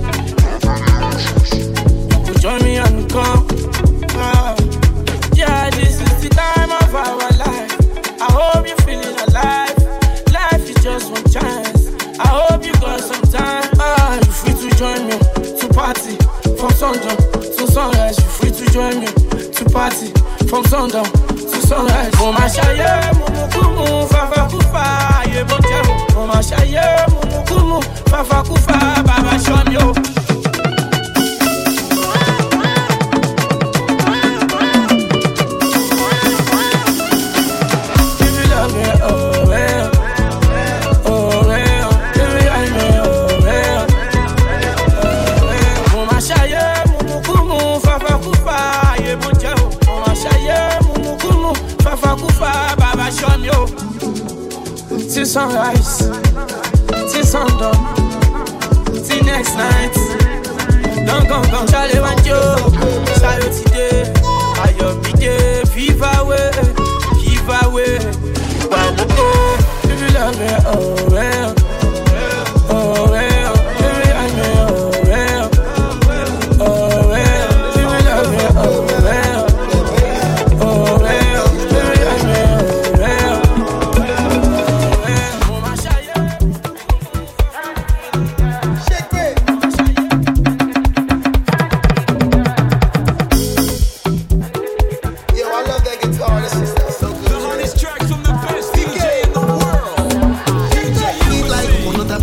You join me and come. Ah. Yeah, this is the time of our life. I hope you're feeling alive. Life is just one chance. I hope you got some time. Ah, you're free to join me to party from sundown to sunrise. You're free to join me to party from sundown to sunrise. Oh my shaye, mumu kumu, fafa kufa, ye bochero. Oh my shaye, mumu kumu, fafa kufa, baba show me yo. If you love me, oh well, oh well, if you like me, oh well, oh well. Oh my shaye, mumu kumu, fafa kufa, ye bochero. Shaye mumukumu fafa kufa baba show me yo. Till sunrise, till sundown, till next night. Don't come come Charlie Wanjo, Charlie today. Ayo bide, viva way, viva way.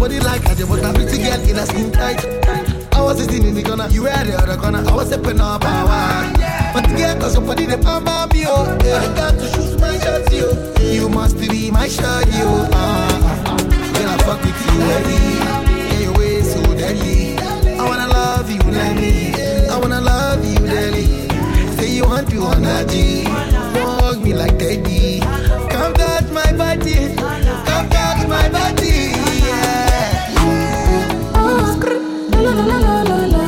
body like I just want a pretty girl in a skin tight. I was sitting in the corner, you were the other corner. I was stepping up power. But the girl, cause your body, they pam pam me, oh. Yeah. I got to shoot my shot, yo. You must be my shot, yo. Uh, when I fuck with you, heavy. Yeah, your way so deadly. I wanna love you, Lenny. I wanna love you, Lenny. Say you want to on that G. Hug me like Teddy. Come touch my body. Come touch my body. Yeah. La la la la la la.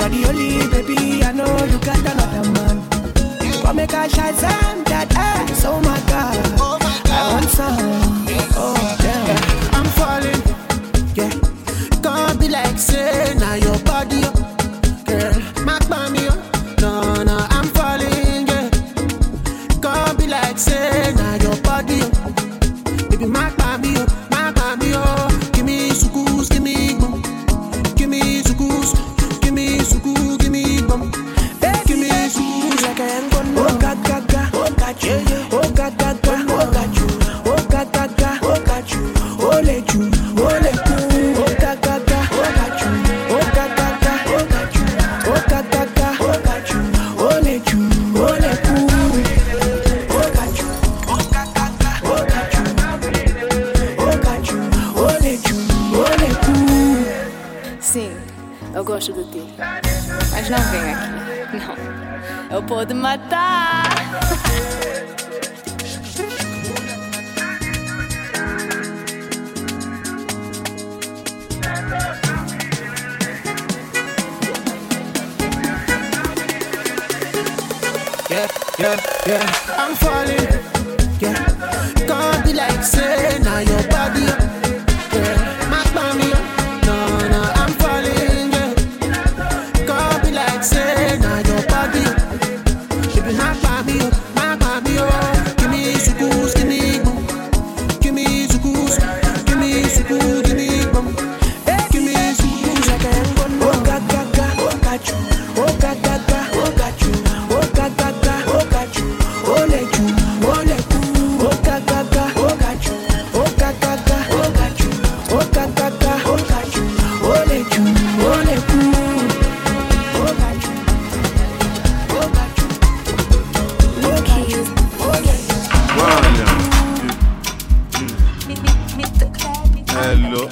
are the only baby I know you got another man. But make I shazam that ass, oh my God, oh my God. I want some, oh damn. I'm falling, yeah. Can't be like say, now your body, girl, my body, no, no, I'm falling, yeah. Can't be like say, now your body, baby, my body, my body, oh. Give me sukus, give me bum, give me sukus, give me sukus, give me bum, give me sukus like I am gonna. Oh God, God, God, oh got you, oh God, God, God, oh got you, oh God, God, God, oh got you, oh let you, oh let you, oh God, God, God, oh got you, oh God, God, God, oh got you, oh God, God, God, oh got you, oh let you, oh let you, oh got you, oh God, God, God, oh got you, oh got you, oh let you, oh let you. Sim, eu gosto de ti, mas não vem aqui, não, eu posso matar. Yeah, yeah, yeah. I'm falling. Yeah. Can't be like say now your body. Yeah. My body. No, no, I'm falling. Yeah. Can't be like say now your body. Baby, my body, my body. Oh, give me sukus, give me boom, give me sukus, give me sukus, give me boom, give me sukus like I am gonna. Oh, God, God, God, oh, got you. Oh, God, God, God, oh, got you. Oh, God, God, God, oh, got you. Oh, let you, oh, let you. Oh, God, God, God, oh, got you. Oh, God, God, God, oh, got you. Oh, God, God, God, oh, got you. Oh, let you, oh, let you. Oh, got you. Oh, got you. Oh, got you. Oh, let you. Hello.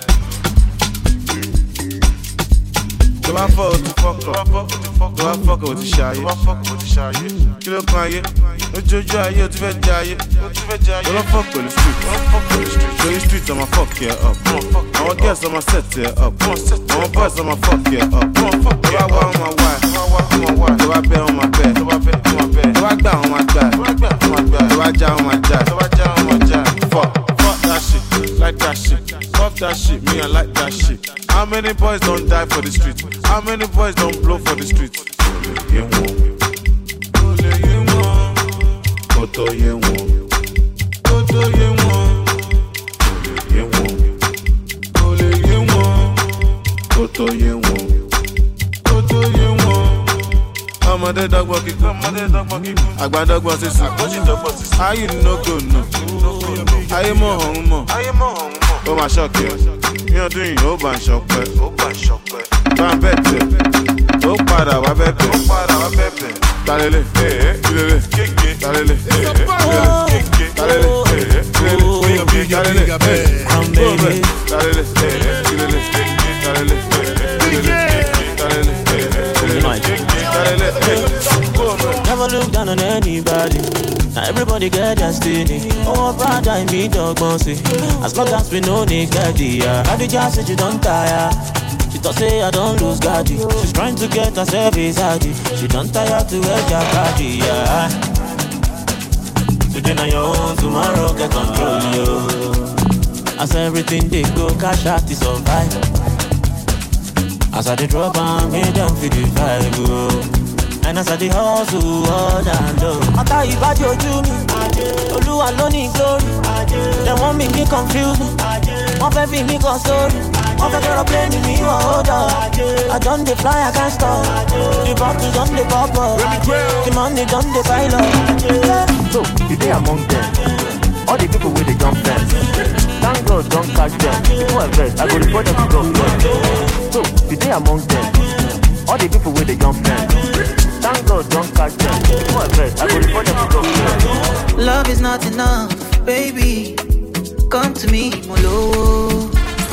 Do I fuck with the fuck up? Do I fuck with the shy? Do I fuck with the shy? Kilo kan ye, ojojo aye o ti fẹ́ jayé. Do I fuck with the street? Show you street, I'ma fuck you up. I'ma guess, I'ma set you up. I'ma bust, I'ma fuck you up. Do I walk on my wife? Do I bet on my bed? Do I gbà on my die? Do I jam on my die? Fuck, fuck that shit, like that shit. Fuck that shit, me I like that shit. How many boys don't die for the street? How many boys don't blow for the street? Ye won, ole ye won, koto ye won, koto ye won, ole ye won, ole ye won, koto ye won, koto ye won. Ọmọdé dọ́gbọ́n kíkún, ọmọdé dọ́gbọ́n kíkún, àgbà dọ́gbọ́n sísun, àgbọ̀jì dọ́gbọ́n sísun. Ayé no go no, ayé mọ̀ ọ̀hún mọ̀, ayé mọ̀ ọ̀hún mọ̀. Ó máa ṣọ́ọ̀kì ẹ̀, ní ọdún yìí ó bá ń ṣọpẹ́, ó bá ń ṣọpẹ́. Bá ń bẹ̀ tẹ̀, ó padà wá bẹ̀bẹ̀, ó padà wá bẹ̀bẹ̀. Talele, talele, kéèké, talele, talele, kéèké, talele, talele, kéèké, talele, talele, talele, talele, talele, Never look down on anybody. Now everybody get destiny. Oh, brother, I meet dog bossy. As long as we know they get the uh, I did just say you don't tire. She thought say I don't lose God. She's trying to get herself excited. She don't tire to wear your body. Yeah. Today on your own, tomorrow get control you. As everything they go, cash out is survive. As I dey drop and make them feel the vibe, oh. And as I dey hustle all and low. Ata ìbàdí ojú mi, Olúwa ló ní glory. They want me be confused, wọ́n fẹ́ fi mí kan sórí. Wọ́n fẹ́ kẹ́rọ plane mi wọ́n hold on. I don dey fly, I can't stop. The bottle don dey pop up, the money don dey pile up. So, you dey among them, all the people wey dey jump fence. Thank God don't catch them. People are vex, I go report them to government. So, you dey among them, all the people with the young friends. Thank God don't catch them. People are vex, I go report them to government. Love is not enough, baby. Come to me, Molo.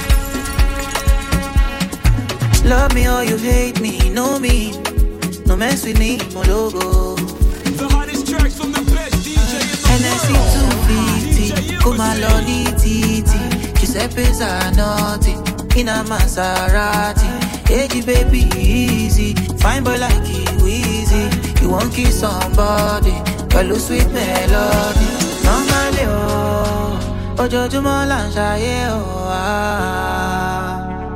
Love me or you hate me, know me. No mess with me, Molo. The hottest tracks from the best D J N S C two fifty, come along, Titi. Giuseppe's are naughty, in a Maserati. Hey, baby, easy. Fine boy like you easy. You won't kiss somebody, but lose sweet melody. Normally, oh, ojoojúmọ́ là ń ṣayé, oh, ah.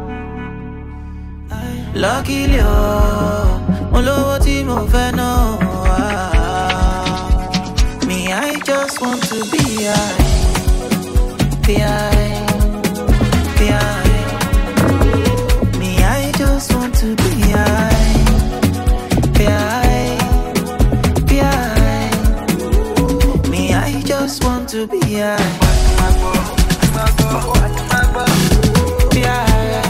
Luckily, oh, mo lówó tí mo fẹ́ ná, oh, ah. Me, I just want to be high, be high, be high. Me, I just want to be high, be high, be high. Me, I just want to be high, be high.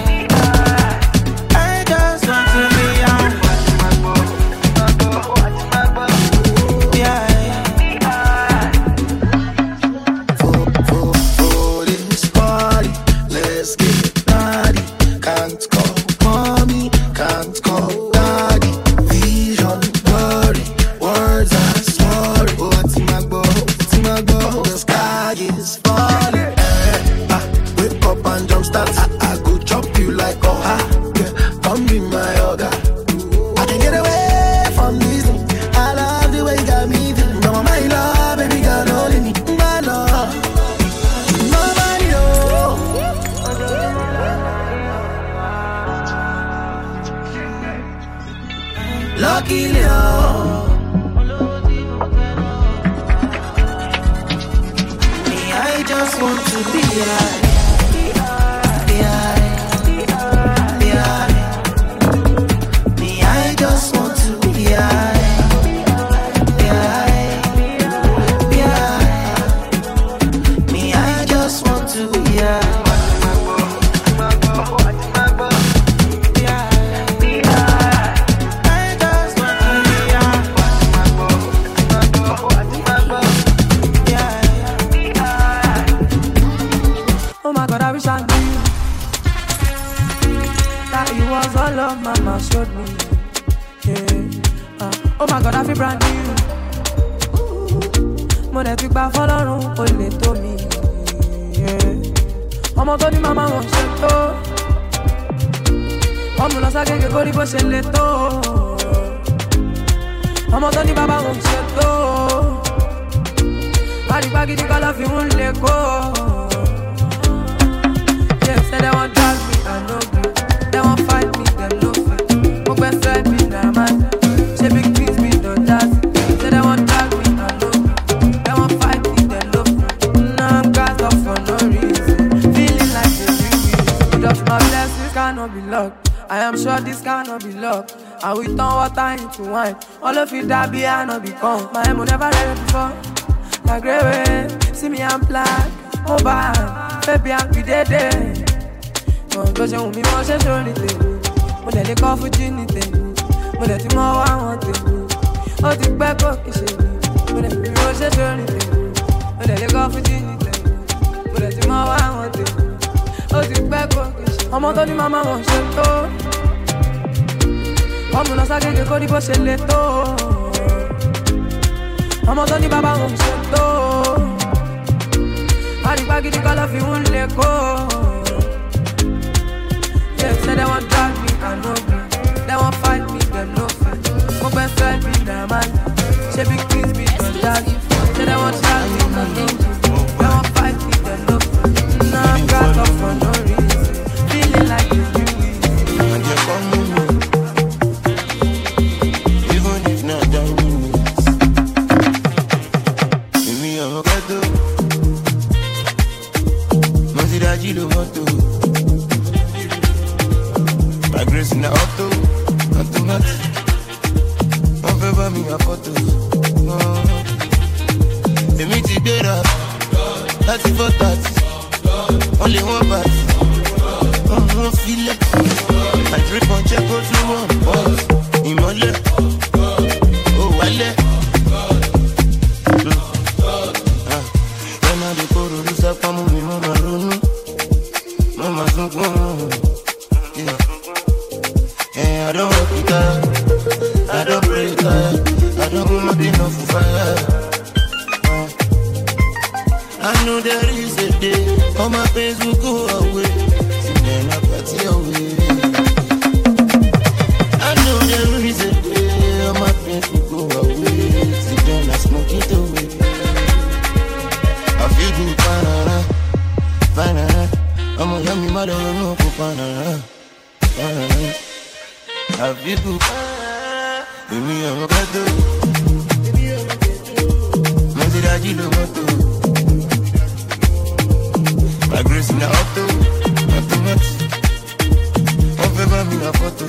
Wine. All of it that be I no become. My emo never read before. Like gray, see me I'm black. Mobile, baby I'm be dead. Don't go to me, more than anything. But then they call for Ginny. But then tomorrow I want to. Oh, the back up is it. But then we more than anything. But then they call for Ginny. But then tomorrow I want to. Oh, the back up is it. I'm on the mama wants to. Ọmọ lọ sá kéèké kó ní bó ṣe lè tó. Ọmọ tó ní bàbá òun ṣe tó. Àdìgbà gidi kọ́ lọ fi ń lè kó. They say they wan drag me, I no gree. They wan fight me, dem no fit. Mo gbẹ fẹ́ mi nà máa ní. Ṣé big things be don daddy? Say they wan drag me, I no gree. They wan fight me, dem no fit. Now I'm cracked up for no reason. Feeling like it's new easy. My grace in the auto, automatic. One favor me a photo. The meeting better. That's for that. Only one part. Oh, feel it. I drip on check go to one boss. Imole. Oh, wale. When I be for the loose up, I'm moving on my room. Mama, so go. Yeah. I don't work it out, I don't pray it out, I don't want enough for fire. uh, I know there is a day, all my pains will go away, and then I party away. I know there is I feel good. Give me a mocato. Maserati lo moto. My grace in the auto. Automatic. On fait pas mis la photo.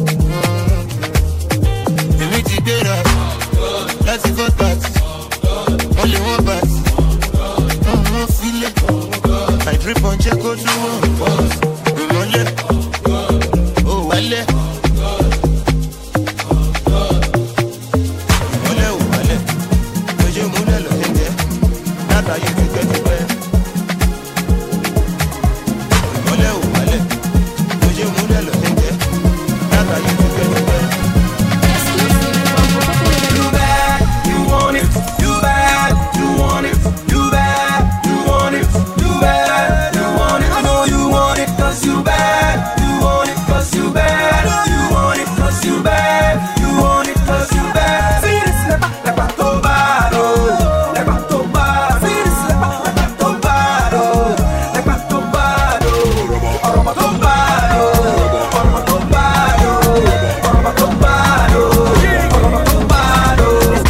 Et me dit better. That's the first part. Only one part. Oh, no feeling. I drip on check out the one. Oh, wale. Wale, wale. Oje mune lo hende. Nata you can get it back. Wale, wale. Oje mune lo hende. Nata you can get it back. You bad, you want it. You bad, you want it. You bad, you want it. You bad, you want it. I know you want it 'cause you bad. You want it 'cause you bad. You want it 'cause you bad. You want it 'cause you bad. See this lepa, lepa to bado. Lepa to bado. See this lepa, lepa to bado. Lepa to bado. Aroma to bado. Aroma to bado. Aroma to bado. Aroma to bado.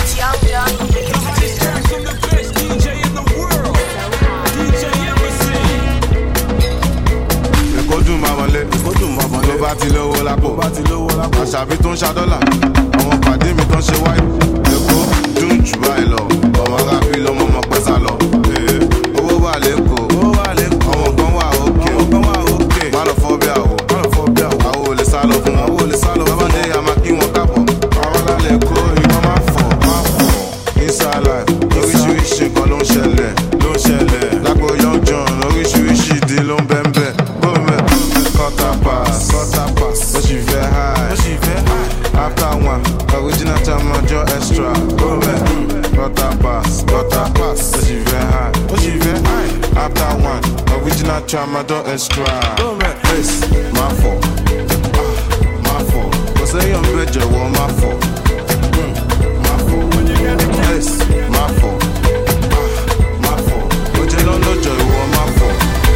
Ìkọ́dùn máa wọlé, ìkọ́dùn máa wọlé. Tó bá ti lówó lápò, bá ti lówó lápò. Àṣàbí tó ń ṣa dọ́là, àwọn pàdé mi tó ń ṣe wáyé. Èkó dùn jù báyìí lọ, ọmọ rábí lọmọ ọmọ pẹ́sà lọ. Ee, owó wà lẹ́kọ̀ọ́, owó wà lẹ́kọ̀ọ́. Àwọn kan wà òkè, àwọn kan wà òkè. Má lọ fọ́ bí àwọ̀, má lọ fọ́ bí àwọ̀. Àwọn ò lè sá lọ fún wọn, àwọn ò lè sá lọ fún wọn. Bábá ní àmà kí wọn kábọ̀. Àwọn alálẹ̀ Èkó ìwọ́n máa fọ̀, máa fọ̀. Inside life, oríṣiríṣi nǹkan ló ń ṣẹlẹ̀, ló ń ṣẹlẹ̀. Lágbo Young John, oríṣiríṣi ìdí ló ń bẹ́ ń bẹ́. Bóòmẹ̀, quarter pass, quarter pass. Ó sì fẹ́ high, ó sì fẹ́ high. After one, original time ọjọ́ extra. Bóòmẹ̀, quarter pass, quarter pass. Ó sì fẹ́ high, ó sì fẹ́ high. After one, original time ọjọ́ extra. Bóòmẹ̀, face, máa fọ̀, ah, máa fọ̀. Kò sẹ́yìn ọ̀bẹ jẹ̀wọ́ máa fọ̀, mm, máa fọ̀. Face, máa fọ̀, ah, máa fọ̀. Ó jẹ́ lọ́lọ́jọ́ ìwọ máa fọ̀.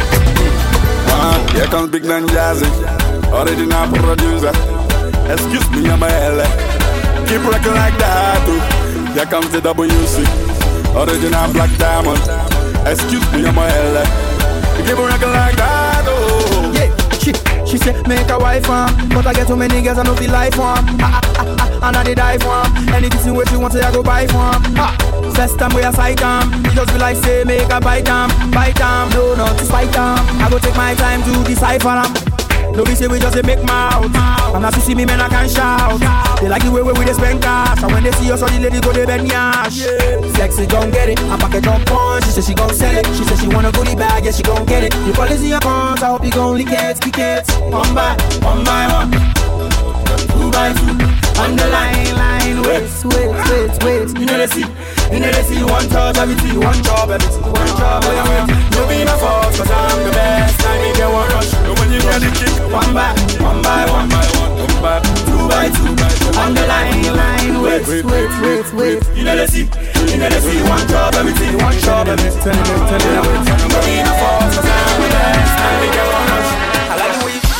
Ah, here comes Big Man Jazzy, original producer. Excuse me, I'm a L A. Keep rocking like that, too. Here comes the W C, original Black Diamond. Excuse me, I'm a L A. Keep rocking like that, oh. Yeah, she, she said make a wife for him, but I get too many girls I know feel life for him. Ah, ah, ah, ah, and I did die for him. Anything what you want, say I go buy for him. Ah, first time we a sight him, he just be like say make a bite him, bite him, no not to spite him. I go take my time to decipher him. No be say we just a make mouth. And as you see me, man, I can shout. They like the way we they spend cash. And when they see us, all the ladies go they bend yash. Sexy gon' get it, I pack it on punch. She said she gon' sell it. She said she wanna goodie bag, yeah she gon' get it. You policy your cons, I hope you gon' lick it, lick it. One by, one by one, two by two. On the line, line, wait, wait, wait, wait. You know they see, you know they see one touch, everything, one job, everything, one job, oh yeah, wait. No be my fault, 'cause I'm the best. I need get one rush, no when you get the kick. One by, one by one, by one, one by two by two. On the line, line, wait, wait, wait, wait, wait. You know they see, you know they see one job, everything, one job, everything. Tell them, tell them, tell them. No be my fault, 'cause I'm the best. I need get one rush. I like the way you.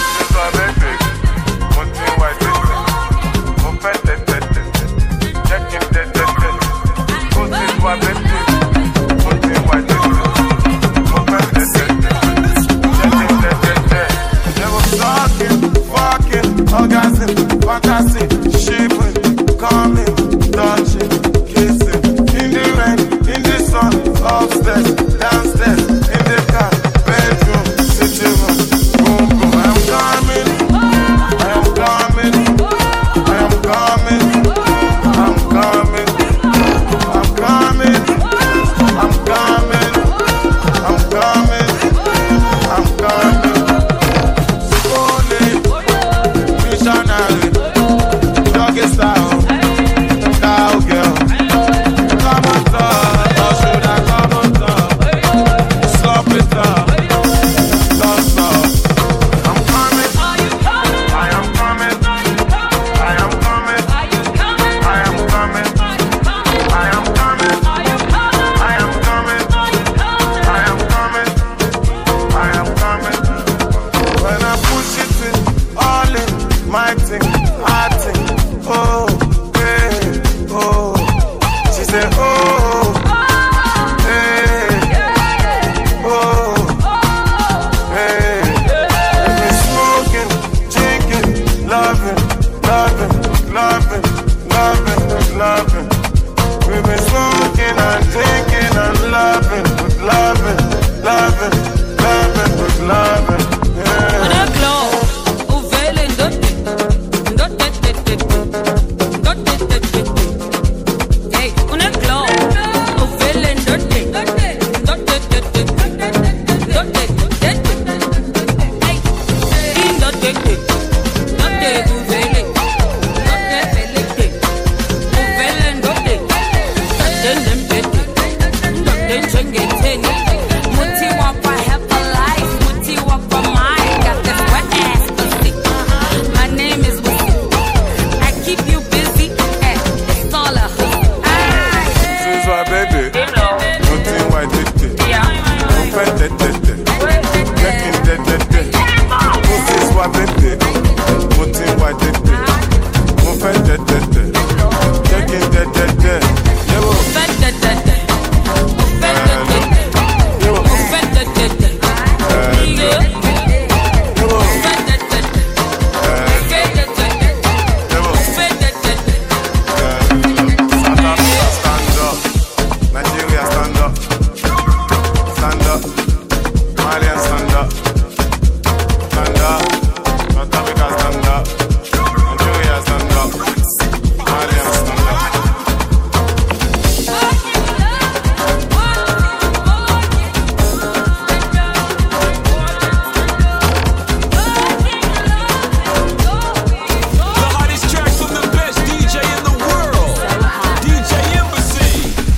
Fantastic, shaping, coming, touching, kissing. In the rain, in the sun, upstairs, downstairs, in the car, bedroom, sitting room, boom boom. I am coming, I am coming, I am coming, I'm coming, I'm coming, I'm coming, I'm coming, I'm coming. Only missionary. Doggy style. oh, hey, oh. She said, oh, hey, oh, hey. We've been smoking, drinking, loving, loving, loving, loving, loving. We've been smoking and drinking and loving, loving, loving, loving, loving. Yeah. On a glow, ou vele ndote, ndote te te te, ndote te te te. Hey, on a glow, ou vele ndote, ndote te te te, ndote te te te. Hey, ndote te, ndote ou vele, ndote vele te, ou vele ndote, ndote ndote te, ndote chenge teni. Muti wapa help a life, muti wapa mine. Got this wet ass pussy. My name is Wissy. I keep you busy, eh? It's all a hustle. This is my baby. Nothing white tete. Open tete. Checking tete. This is my baby. Nothing white tete. Open tete. Checking tete. Yo. Open tete. Open tete. Yo. Open tete. Yeah. Open tete. Open tete. South Africa stand up. Nigeria stand up. Stand up. Malian stand up. Stand up. South Africa stand up. Nigeria stand up. Malian stand up. The hottest track from the best D J in the world, D J Embassy.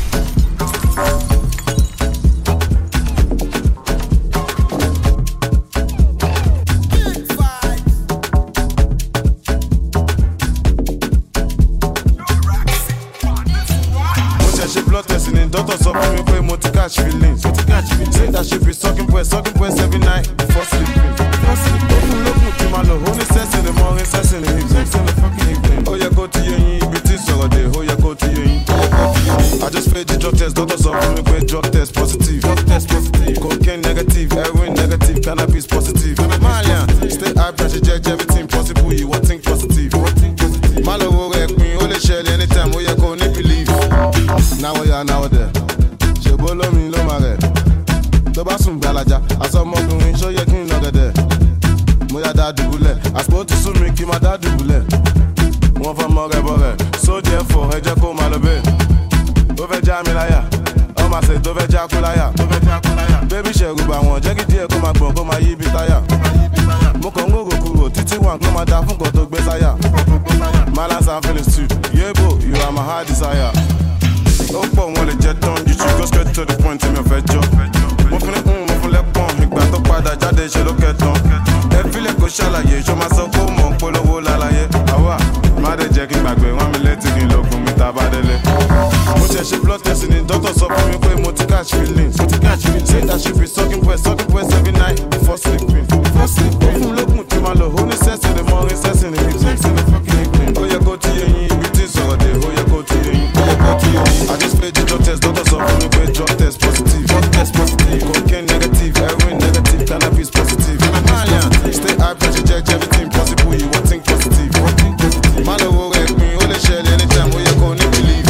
Mo ṣẹ̀ṣẹ̀ blood test ni doctor sọ fún mi pé mo ti catch feelings. Mo ti catch feelings. Say that she be sucking breast, sucking breast every night before sleeping. Before sleeping. Ó fún lókun kí máa lò. Ó ní sex in the morning, sex in the evening. Sex in the fucking evening. Ó yẹ kó ti yé yín ibi tí sọ̀rọ̀ dé. Ó yẹ kó ti yé yín. Ó yẹ kó ti yé yín. I just failed the drug test. Doctor sọ fún mi pé drug test positive. Drug test positive. Cocaine negative, heroin negative, cannabis positive. Malian, stay high pressure, judge everything possible. You want think positive. Má lọ wo rẹ̀ pin, ó lè ṣẹlẹ̀ anytime. Ó yẹ kó ní believe. Now we are now there. Ṣèbó lómi ló máa rẹ̀. Tó bá sùn gbalaja, aṣọ ọmọkùnrin ṣó yẹ kí n lọ gẹ̀dẹ̀. Mo yá dá dùbúlẹ̀, àsìkò ti sún mi kí n máa dá dùbúlẹ̀. Wọ́n fọ́ mọ́ rẹ̀ bọ́ rẹ̀, sóde ẹ̀fọ́ ẹ jẹ́ kó máa lọ bẹ́ẹ̀. Ó fẹ́ já mi láyà, ọmọ àṣẹ tó fẹ́ já kú láyà. Bébí ṣẹ̀rù bà wọ́n, jẹ́ kí díẹ̀ kó máa gbọ̀n kó máa yí bí táyà. Mo kàn ń gbòòrò kúrò títí wà kó máa da fún kan tó gbé sáyà. Malance and feelings too, yebo, you are my heart desire. Ó pọ̀ wọn lè jẹ tán, you should go straight to the point tí mi ò fẹ́ jọ. Mo fún ní kún, mo fún lẹ́pọ̀n, ìgbà tó padà jáde ṣe ló kẹtàn. Ẹ fílẹ̀ kó ṣàlàyé, ṣó máa sọ kó mọ̀ ń polówó lálàyé. Àwa, má dé jẹ́ kí n gbàgbé, rán mi létí kí n lókun mi tá a bá délé. Mo ṣe ṣe blood test ni doctor sọ fún mi pé mo ti catch feelings. Mo ti catch feelings. Say that she be sucking breast, sucking breast every night before sleeping. Before sleeping. Ó fún lókun tí máa lò, ó ní sex in the morning, sex in the evening. Sex in the fucking evening. Ó yẹ kó ti yé yín, ibi tí sọ̀rọ̀ dé, ó yẹ kó ti yé yín. Ó yẹ kó ti yé yín. I just failed the drug test, doctor sọ fún mi pé drug test positive. Drug test positive. Cocaine negative, heroin negative, cannabis positive. Malian, stay high pressure, check everything possible. You want think positive. Má lọ wo rẹ̀ pin, ó lè ṣẹlẹ̀ anytime, ó yẹ kó ní believe.